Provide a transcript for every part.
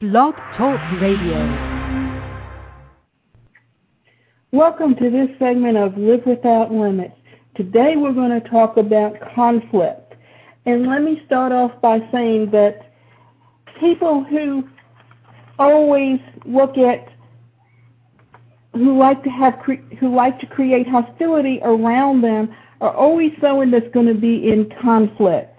Blog Talk Radio. Welcome to this segment of Live Without Limits. Today we're going to talk about conflict. And let me start off by saying that people who always look at, who like to create hostility around them are always someone that's going to be in conflict.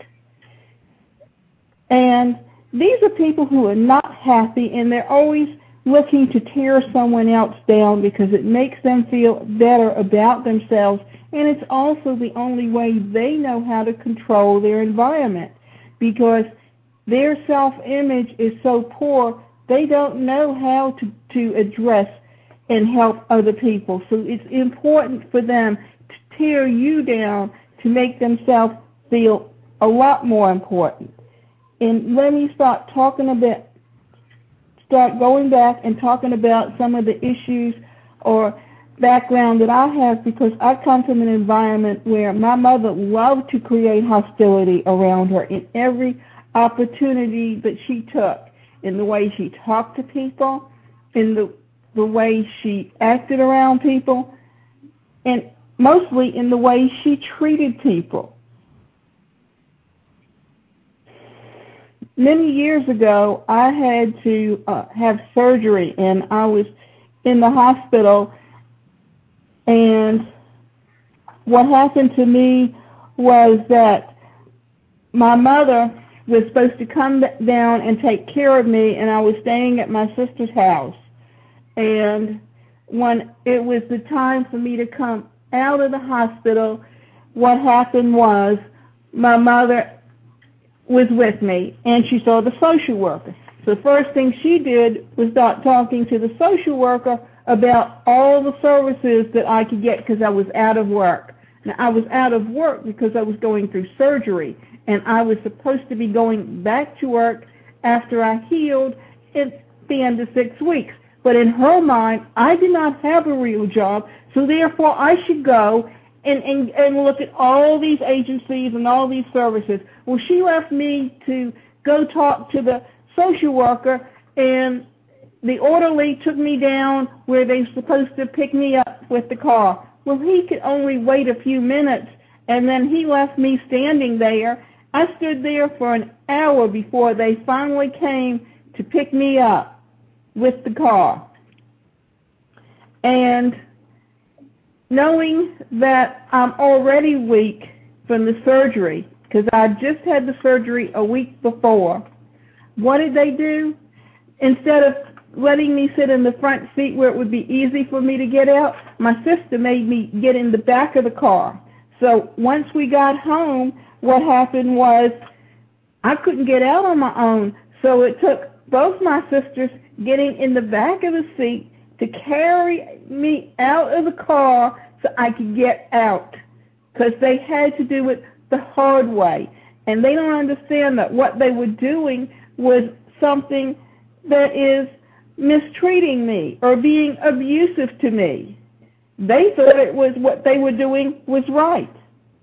And these are people who are not happy, and they're always looking to tear someone else down because it makes them feel better about themselves, and it's also the only way they know how to control their environment, because their self-image is so poor, they don't know how to address and help other people. So it's important for them to tear you down to make themselves feel a lot more important. And let me start going back and talking about some of the issues or background that I have, because I come from an environment where my mother loved to create hostility around her in every opportunity that she took, in the way she talked to people, in the way she acted around people, and mostly in the way she treated people. Many years ago, I had to have surgery, and I was in the hospital, and what happened to me was that my mother was supposed to come down and take care of me, and I was staying at my sister's house. And when it was the time for me to come out of the hospital, what happened was my mother was with me, and she saw the social worker. So the first thing she did was start talking to the social worker about all the services that I could get because I was out of work. Now, I was out of work because I was going through surgery, and I was supposed to be going back to work after I healed at the end of 6 weeks. But in her mind, I did not have a real job, so therefore I should go and look at all these agencies and all these services. Well, she left me to go talk to the social worker, and the orderly took me down where they were supposed to pick me up with the car. Well, he could only wait a few minutes, and then he left me standing there. I stood there for an hour before they finally came to pick me up with the car. And knowing that I'm already weak from the surgery, because I just had the surgery a week before, what did they do? Instead of letting me sit in the front seat where it would be easy for me to get out, my sister made me get in the back of the car. So once we got home, what happened was I couldn't get out on my own. So it took both my sisters getting in the back of the seat to carry me out of the car so I could get out, because they had to do it the hard way. And they don't understand that what they were doing was something that is mistreating me or being abusive to me. They thought it was what they were doing was right.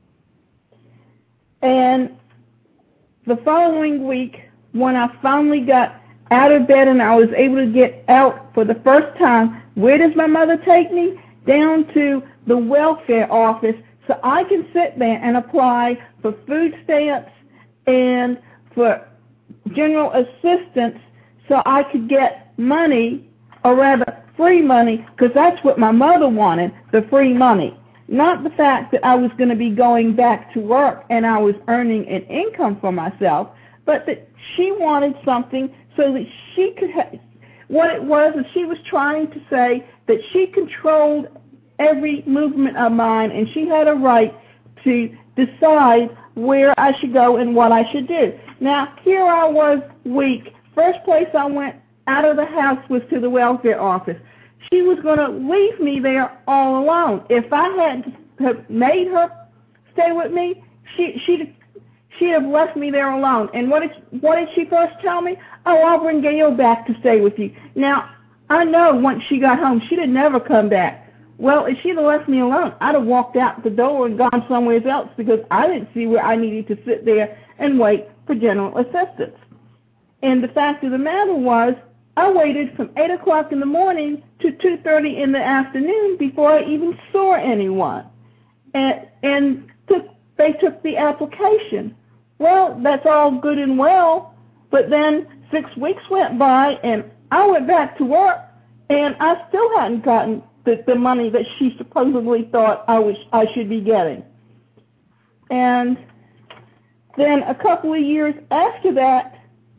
And the following week, when I finally got out of bed and I was able to get out for the first time, where does my mother take me? Down to the welfare office so I can sit there and apply for food stamps and for general assistance so I could get money, or rather free money, because that's what my mother wanted, the free money. Not the fact that I was going to be going back to work and I was earning an income for myself, but that she wanted something so that she could have. What it was is she was trying to say that she controlled every movement of mine, and she had a right to decide where I should go and what I should do. Now, here I was weak. First place I went out of the house was to the welfare office. She was going to leave me there all alone. If I had made her stay with me, she'd have left me there alone. And what did she first tell me? Oh, I'll bring Gail back to stay with you. Now, I know once she got home, she'd have never come back. Well, if she'd have left me alone, I'd have walked out the door and gone somewhere else, because I didn't see where I needed to sit there and wait for general assistance. And the fact of the matter was, I waited from 8 o'clock in the morning to 2:30 in the afternoon before I even saw anyone. And they took the application. Well, that's all good and well, but then 6 weeks went by and I went back to work and I still hadn't gotten the money that she supposedly thought I should be getting. And then a couple of years after that,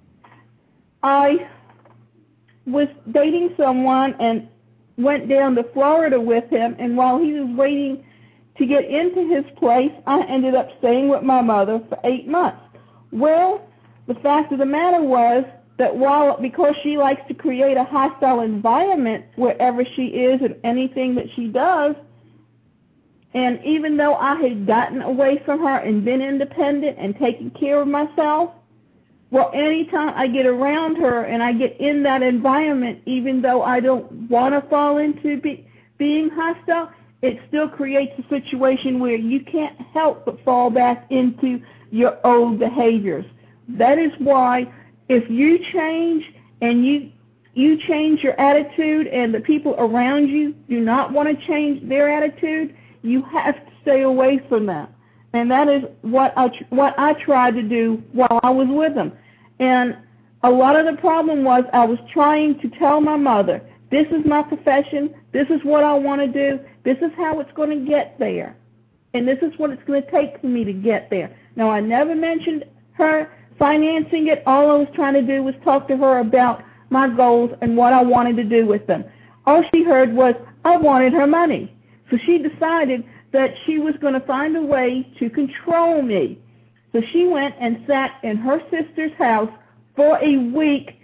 I was dating someone and went down to Florida with him, and while he was waiting to get into his place, I ended up staying with my mother for 8 months. Well, the fact of the matter was that because she likes to create a hostile environment wherever she is and anything that she does, and even though I had gotten away from her and been independent and taken care of myself, well, anytime I get around her and I get in that environment, even though I don't want to fall into being hostile, it still creates a situation where you can't help but fall back into your old behaviors. That is why if you change and you change your attitude and the people around you do not want to change their attitude, you have to stay away from them. And that is what I tried to do while I was with them. And a lot of the problem was I was trying to tell my mother, this is my profession, this is what I want to do, this is how it's going to get there, and this is what it's going to take for me to get there. Now, I never mentioned her financing it. All I was trying to do was talk to her about my goals and what I wanted to do with them. All she heard was I wanted her money. So she decided that she was going to find a way to control me. So she went and sat in her sister's house for a week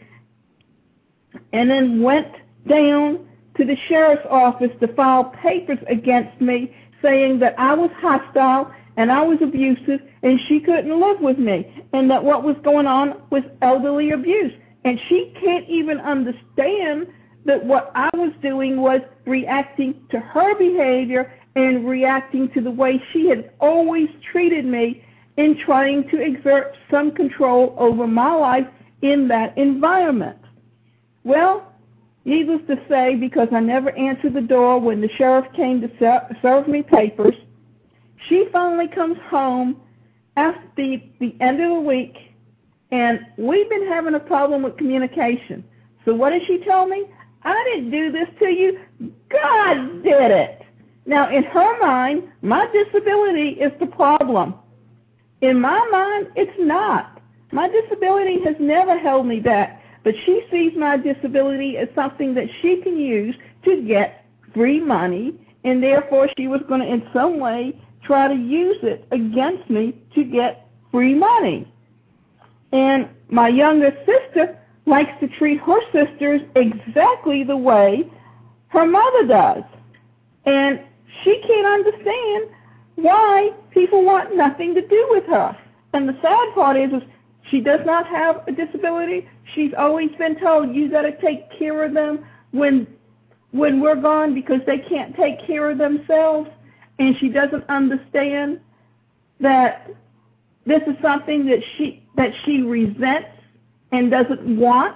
and then went down to the sheriff's office to file papers against me saying that I was hostile and I was abusive and she couldn't live with me and that what was going on was elderly abuse. And she can't even understand that what I was doing was reacting to her behavior and reacting to the way she had always treated me in trying to exert some control over my life in that environment. Well, needless to say, because I never answered the door when the sheriff came to serve me papers, she finally comes home after the end of the week, and we've been having a problem with communication. So what did she tell me? I didn't do this to you. God did it. Now, in her mind, my disability is the problem. In my mind, it's not. My disability has never held me back, but she sees my disability as something that she can use to get free money, and therefore she was going to in some way try to use it against me to get free money. And my younger sister likes to treat her sisters exactly the way her mother does. And she can't understand why people want nothing to do with her. And the sad part is she does not have a disability. She's always been told, you got to take care of them when we're gone because they can't take care of themselves. And she doesn't understand that this is something that she resents and doesn't want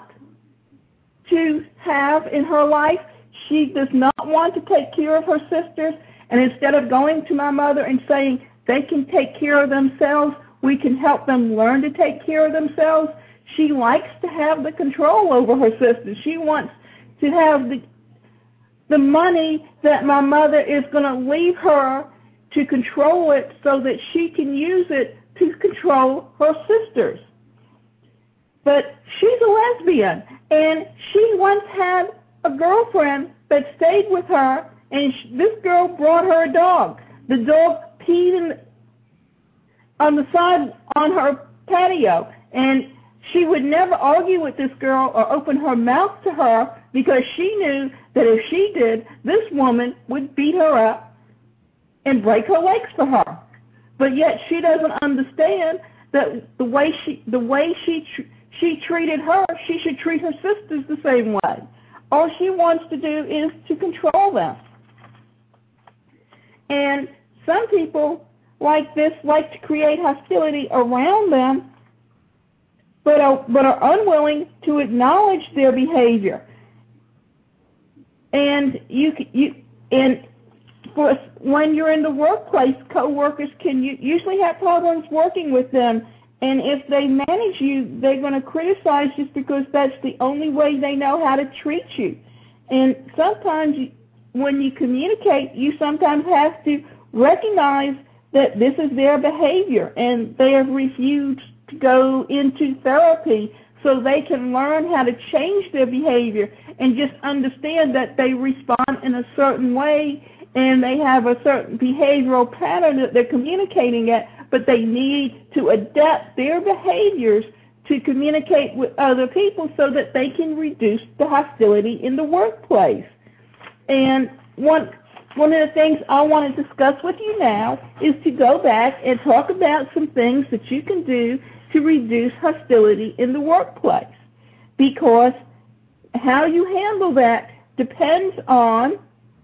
to have in her life. She does not want to take care of her sisters, and instead of going to my mother and saying they can take care of themselves, we can help them learn to take care of themselves, she likes to have the control over her sisters. She wants to have the money that my mother is going to leave her to control it so that she can use it to control her sisters. But she's a lesbian, and she once had a girlfriend that stayed with her, and this girl brought her a dog. The dog peed on the side on her patio, and she would never argue with this girl or open her mouth to her because she knew that if she did, this woman would beat her up and break her legs for her. But yet she doesn't understand that the way she treated her, she should treat her sisters the same way. All she wants to do is to control them. And some people like this like to create hostility around them but are unwilling to acknowledge their behavior. And when you're in the workplace, coworkers can usually have problems working with them. And if they manage you, they're going to criticize just because that's the only way they know how to treat you. And sometimes when you communicate, you sometimes have to recognize that this is their behavior, and they have refused to go into therapy so they can learn how to change their behavior and just understand that they respond in a certain way and they have a certain behavioral pattern that they're communicating at, but they need to adapt their behaviors to communicate with other people so that they can reduce the hostility in the workplace. And one of the things I want to discuss with you now is to go back and talk about some things that you can do to reduce hostility in the workplace, because how you handle that depends on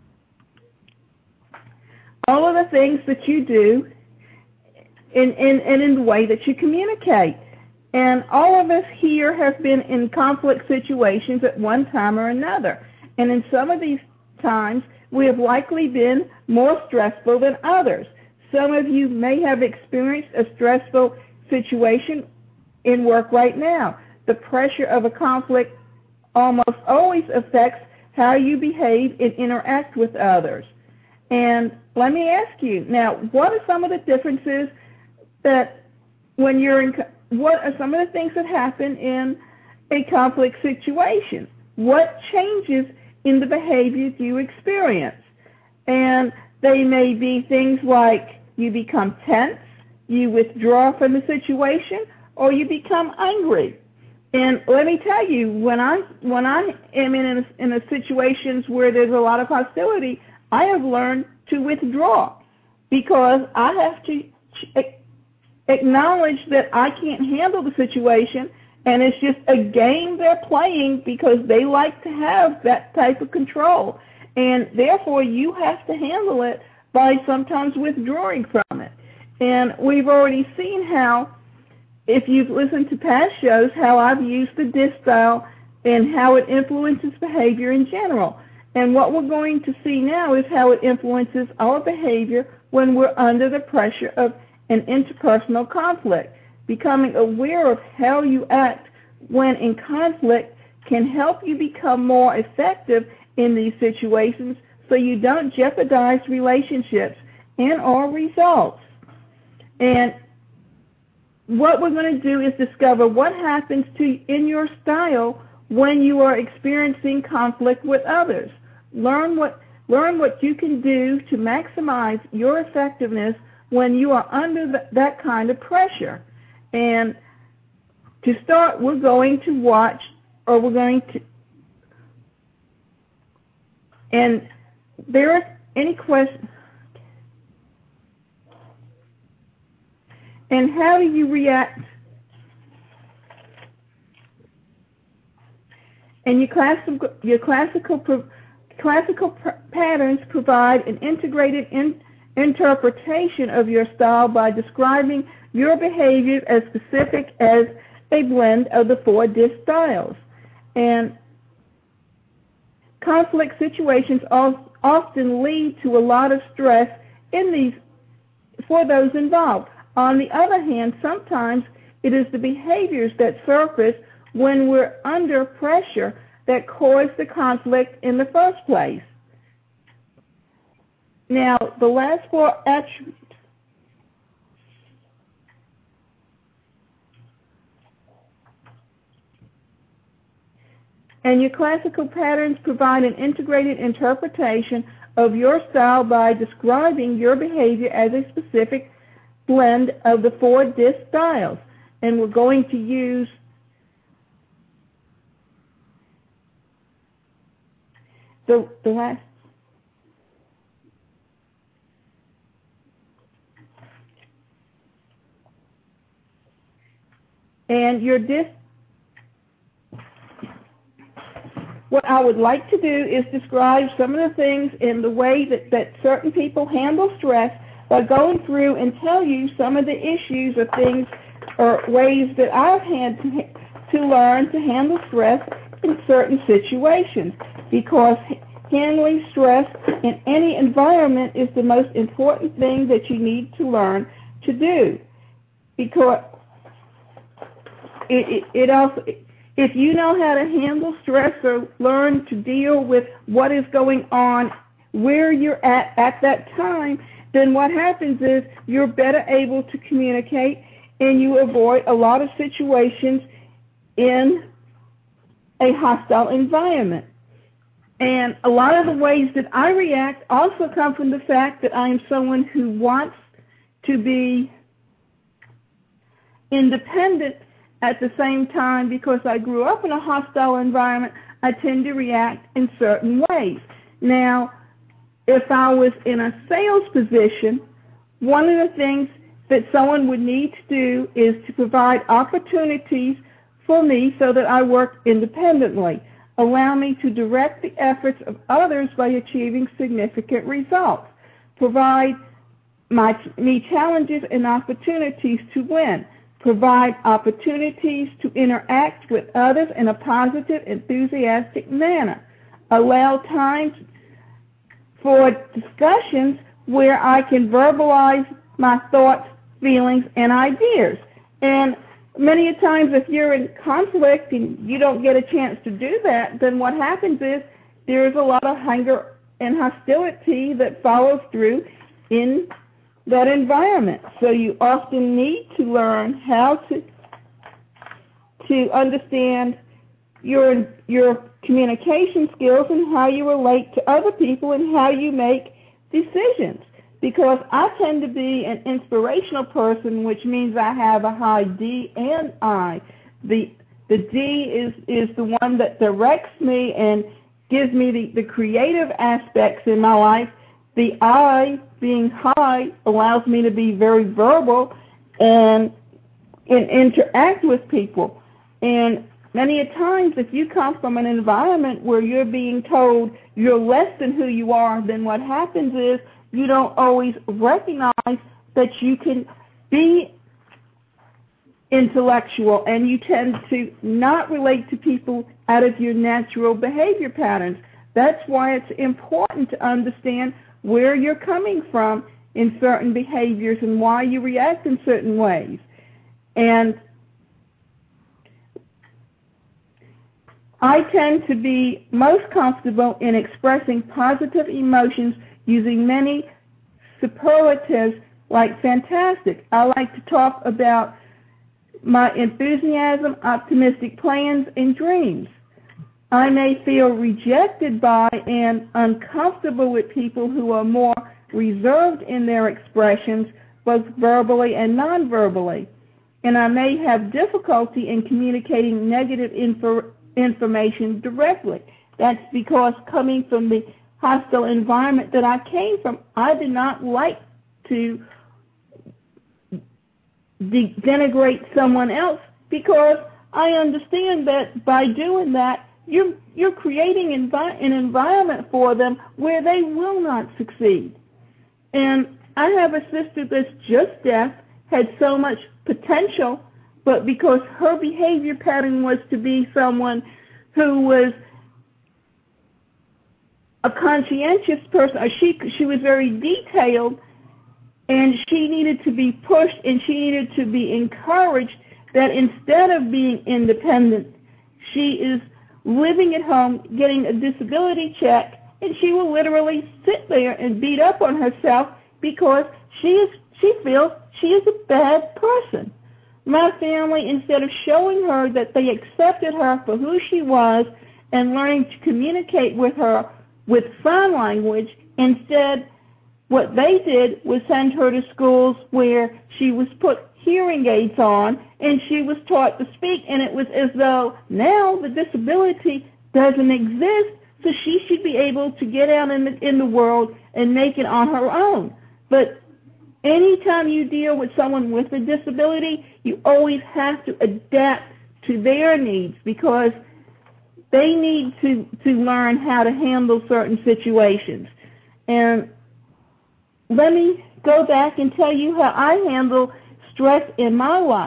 all of the things that you do and in the way that you communicate. And all of us here have been in conflict situations at one time or another. And in some of these times, we have likely been more stressful than others. Some of you may have experienced a stressful situation in work right now. The pressure of a conflict almost always affects how you behave and interact with others. And let me ask you, now, what are some of the differences that when you're in, what are some of the things that happen in a conflict situation? What changes in the behaviors you experience? And they may be things like you become tense, you withdraw from the situation, or you become angry. And let me tell you, when I am in a situations where there's a lot of hostility, I have learned to withdraw, because I have to acknowledge that I can't handle the situation, and it's just a game they're playing because they like to have that type of control. And therefore, you have to handle it by sometimes withdrawing from it. And we've already seen how, if you've listened to past shows, how I've used the DISC style and how it influences behavior in general. And what we're going to see now is how it influences our behavior when we're under the pressure of an interpersonal conflict. Becoming aware of how you act when in conflict can help you become more effective in these situations so you don't jeopardize relationships and or results. And what we're going to do is discover what happens in your style when you are experiencing conflict with others. Learn what you can do to maximize your effectiveness when you are under that kind of pressure. And to start, we're going to watch, or we're going to, and there are any questions? And how do you react? And your classical patterns provide an integrated interpretation of your style by describing your behavior as specific as a blend of the 4 DISC styles. And conflict situations often lead to a lot of stress for those involved. On the other hand, sometimes it is the behaviors that surface when we're under pressure that cause the conflict in the first place. Now, the last 4 attributes. And your classical patterns provide an integrated interpretation of your style by describing your behavior as a specific blend of the 4 DISC styles. And we're going to use the last. And your DISC, what I would like to do is describe some of the things in the way that certain people handle stress by going through and tell you some of the issues or things or ways that I've had to learn to handle stress in certain situations, because handling stress in any environment is the most important thing that you need to learn to do. Because it also, if you know how to handle stress or learn to deal with what is going on where you're at that time, then what happens is you're better able to communicate and you avoid a lot of situations in a hostile environment. And a lot of the ways that I react also come from the fact that I am someone who wants to be independent at the same time. Because I grew up in a hostile environment, I tend to react in certain ways. Now, if I was in a sales position, one of the things that someone would need to do is to provide opportunities for me so that I work independently. Allow me to direct the efforts of others by achieving significant results. Provide me challenges and opportunities to win. Provide opportunities to interact with others in a positive, enthusiastic manner. Allow times for discussions where I can verbalize my thoughts, feelings, and ideas. And many a times if you're in conflict and you don't get a chance to do that, then what happens is there's a lot of anger and hostility that follows through in that environment. So you often need to learn how to understand your communication skills and how you relate to other people and how you make decisions. Because I tend to be an inspirational person, which means I have a high D and I. The D is the one that directs me and gives me the creative aspects in my life. The I, being high, allows me to be very verbal and interact with people. And many a times, if you come from an environment where you're being told you're less than who you are, then what happens is you don't always recognize that you can be intellectual, and you tend to not relate to people out of your natural behavior patterns. That's why it's important to understand where you're coming from in certain behaviors and why you react in certain ways. And I tend to be most comfortable in expressing positive emotions using many superlatives like fantastic. I like to talk about my enthusiasm, optimistic plans, and dreams. I may feel rejected by and uncomfortable with people who are more reserved in their expressions, both verbally and non-verbally. And I may have difficulty in communicating negative information directly. That's because coming from the hostile environment that I came from, I did not like to denigrate someone else, because I understand that by doing that, you're creating an environment for them where they will not succeed. And I have a sister that's just deaf, had so much potential, but because her behavior pattern was to be someone who was a conscientious person, she was very detailed, and she needed to be pushed and she needed to be encouraged that instead of being independent, she is living at home getting a disability check, and she will literally sit there and beat up on herself because she feels she is a bad person. My family, instead of showing her that they accepted her for who she was and learning to communicate with her with sign language, instead what they did was send her to schools where she was put hearing aids on and she was taught to speak, and it was as though now the disability doesn't exist, so she should be able to get out in the world and make it on her own. But anytime you deal with someone with a disability, you always have to adapt to their needs, because they need to learn how to handle certain situations. And let me go back and tell you how I handle stress in my life.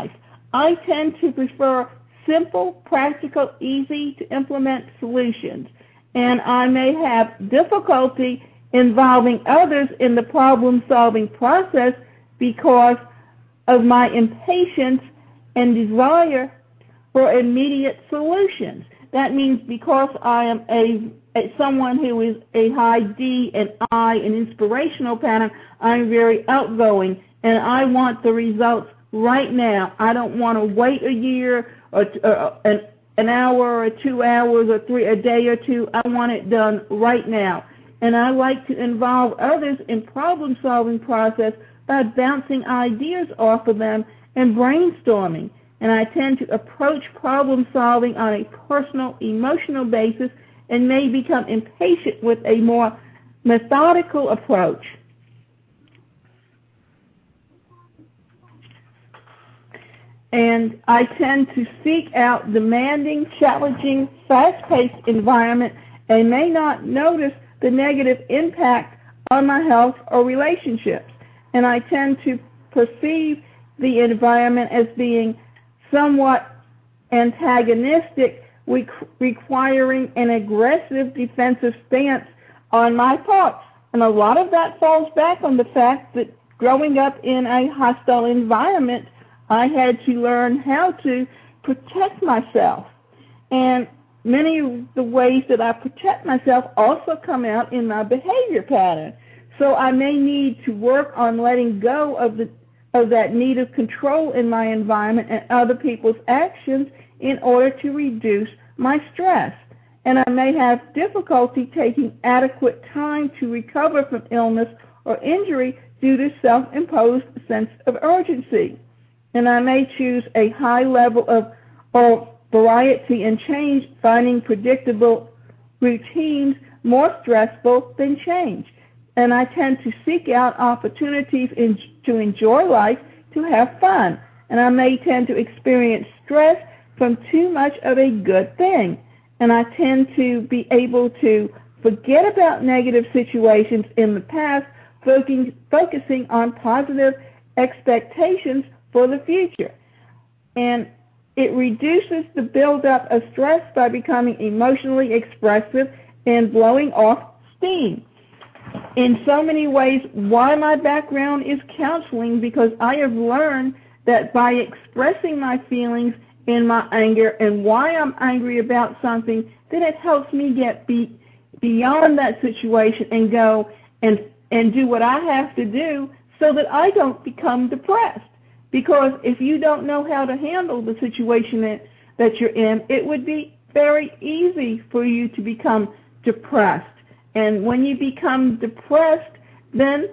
I tend to prefer simple, practical, easy to implement solutions. And I may have difficulty involving others in the problem-solving process because of my impatience and desire for immediate solutions. That means because I am someone who is a high D and I, an inspirational pattern, I'm very outgoing, and I want the results right now. I don't want to wait a year or an hour or 2 hours or a day or two. I want it done right now. And I like to involve others in problem-solving process by bouncing ideas off of them and brainstorming. And I tend to approach problem-solving on a personal, emotional basis and may become impatient with a more methodical approach. And I tend to seek out demanding, challenging, fast-paced environment and may not notice the negative impact on my health or relationships. And I tend to perceive the environment as being somewhat antagonistic, requiring an aggressive defensive stance on my part. And a lot of that falls back on the fact that growing up in a hostile environment, I had to learn how to protect myself. And many of the ways that I protect myself also come out in my behavior pattern. So I may need to work on letting go of that need of control in my environment and other people's actions in order to reduce my stress. And I may have difficulty taking adequate time to recover from illness or injury due to self-imposed sense of urgency. And I may choose a high level of variety and change, finding predictable routines more stressful than change. And I tend to seek out opportunities to enjoy life, to have fun. And I may tend to experience stress from too much of a good thing. And I tend to be able to forget about negative situations in the past, focusing on positive expectations for the future. And it reduces the buildup of stress by becoming emotionally expressive and blowing off steam. In so many ways, why my background is counseling, because I have learned that by expressing my feelings and my anger and why I'm angry about something, that it helps me get beyond that situation and go and do what I have to do so that I don't become depressed. Because if you don't know how to handle the situation that you're in, it would be very easy for you to become depressed. And when you become depressed, then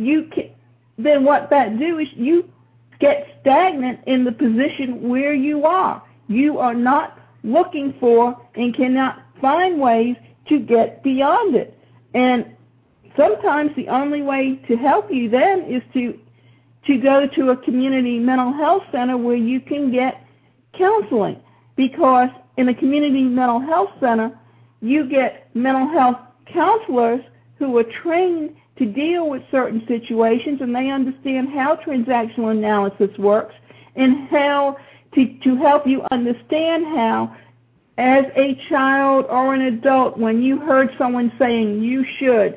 what that do is you get stagnant in the position where you are. You are not looking for and cannot find ways to get beyond it. And sometimes the only way to help you then is to go to a community mental health center where you can get counseling. Because in a community mental health center, you get mental health counselors who are trained to deal with certain situations, and they understand how transactional analysis works and how to help you understand how, as a child or an adult, when you heard someone saying you should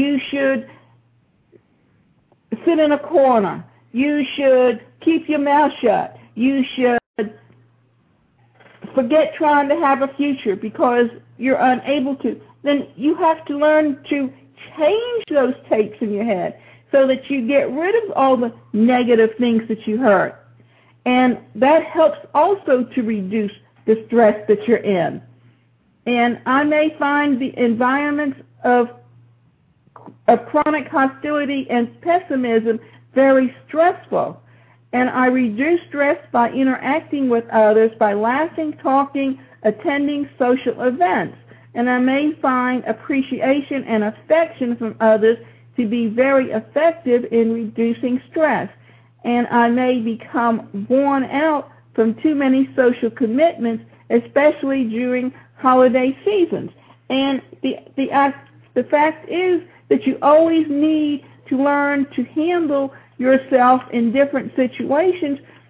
sit in a corner, you should keep your mouth shut, you should forget trying to have a future because you're unable to, then you have to learn to change those tapes in your head so that you get rid of all the negative things that you heard. And that helps also to reduce the stress that you're in. And I may find the environments of chronic hostility and pessimism very stressful. And I reduce stress by interacting with others, by laughing, talking, attending social events. And I may find appreciation and affection from others to be very effective in reducing stress. And I may become worn out from too many social commitments, especially during holiday seasons. And the fact is that you always need to learn to handle yourself in different situations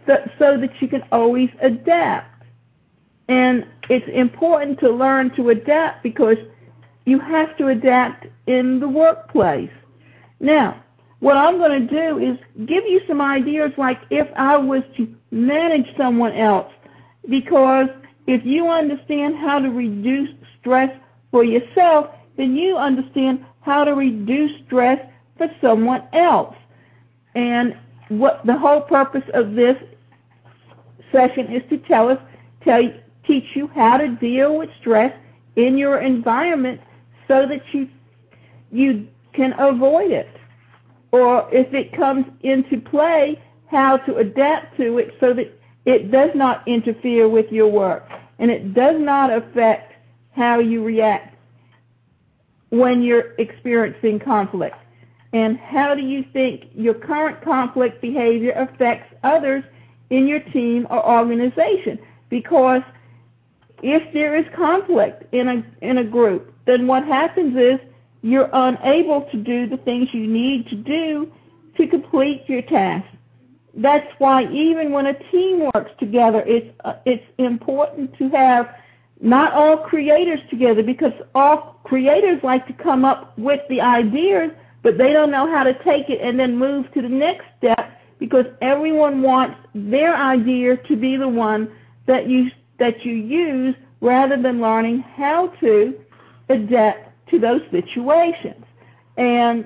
so that you can always adapt. And it's important to learn to adapt because you have to adapt in the workplace. Now, what I'm going to do is give you some ideas like if I was to manage someone else, because if you understand how to reduce stress for yourself, then you understand how to reduce stress for someone else. And what the whole purpose of this session is to teach you how to deal with stress in your environment so that you can avoid it. Or if it comes into play, how to adapt to it so that it does not interfere with your work and it does not affect how you react when you're experiencing conflict. And how do you think your current conflict behavior affects others in your team or organization? Because if there is conflict in a group, then what happens is you're unable to do the things you need to do to complete your task. That's why even when a team works together, it's important to have not all creators together, because all creators like to come up with the ideas, but they don't know how to take it and then move to the next step, because everyone wants their idea to be the one that you use rather than learning how to adapt to those situations. And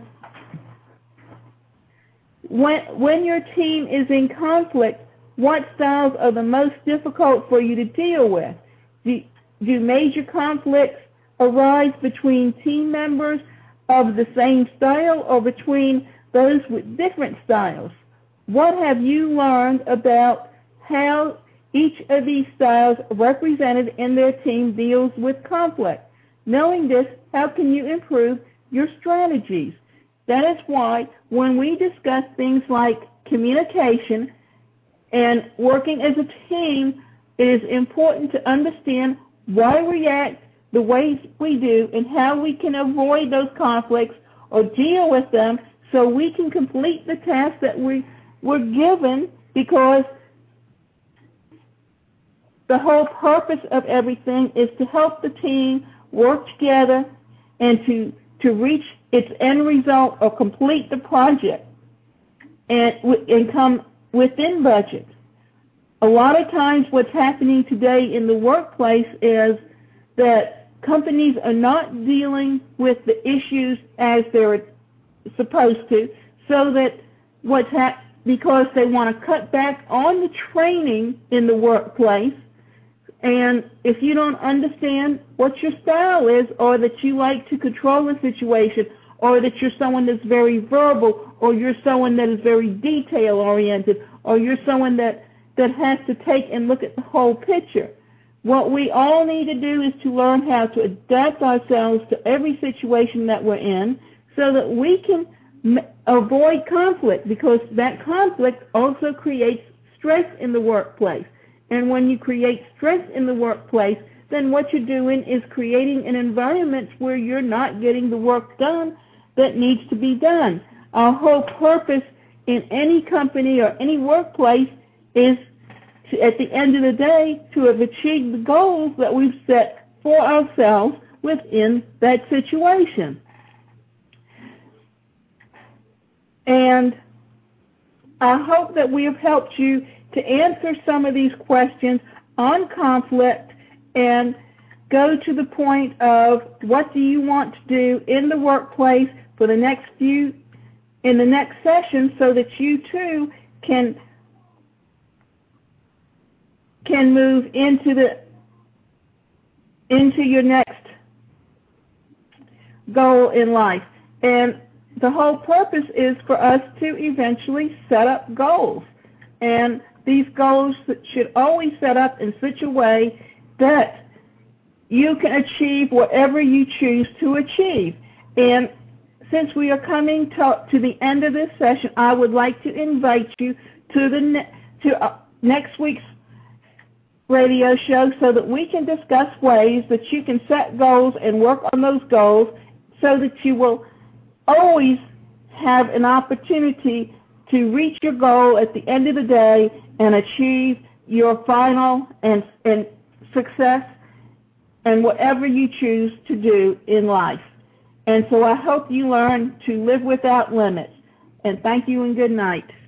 when your team is in conflict, what styles are the most difficult for you to deal with? Do major conflicts arise between team members of the same style or between those with different styles? What have you learned about how each of these styles represented in their team deals with conflict? Knowing this, how can you improve your strategies? That is why when we discuss things like communication and working as a team, it is important to understand why we act the ways we do and how we can avoid those conflicts or deal with them so we can complete the task that we were given, because the whole purpose of everything is to help the team work together and to reach its end result or complete the project and come within budget. A lot of times what's happening today in the workplace is that companies are not dealing with the issues as they're supposed to, so that because they want to cut back on the training in the workplace. And if you don't understand what your style is, or that you like to control the situation, or that you're someone that's very verbal, or you're someone that is very detail-oriented, or you're someone that has to take and look at the whole picture, what we all need to do is to learn how to adapt ourselves to every situation that we're in so that we can avoid conflict, because that conflict also creates stress in the workplace. And when you create stress in the workplace, then what you're doing is creating an environment where you're not getting the work done that needs to be done. Our whole purpose in any company or any workplace is to, at the end of the day, to have achieved the goals that we've set for ourselves within that situation. And I hope that we have helped you to answer some of these questions on conflict and go to the point of what do you want to do in the workplace for the next in the next session, so that you too can move into your next goal in life. And the whole purpose is for us to eventually set up goals. And these goals should always set up in such a way that you can achieve whatever you choose to achieve. And since we are coming to the end of this session, I would like to invite you to next week's radio show so that we can discuss ways that you can set goals and work on those goals so that you will always have an opportunity to reach your goal at the end of the day and achieve your final and success and whatever you choose to do in life. And so I hope you learn to live without limits. And thank you and good night.